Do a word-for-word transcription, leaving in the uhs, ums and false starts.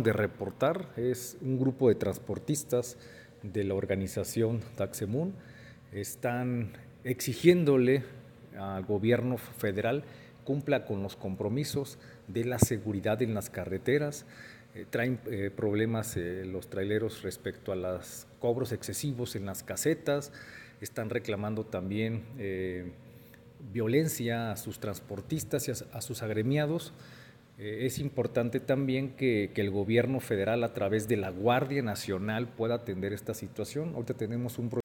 acaban de reportar, es un grupo de transportistas de la organización Taxemun, están exigiéndole al gobierno federal cumpla con los compromisos de la seguridad en las carreteras. Eh, traen eh, problemas eh, los traileros respecto a los cobros excesivos en las casetas, están reclamando también eh, violencia a sus transportistas y a, a sus agremiados. Eh, es importante también que, que el gobierno federal a través de la Guardia Nacional pueda atender esta situación. Ahorita tenemos un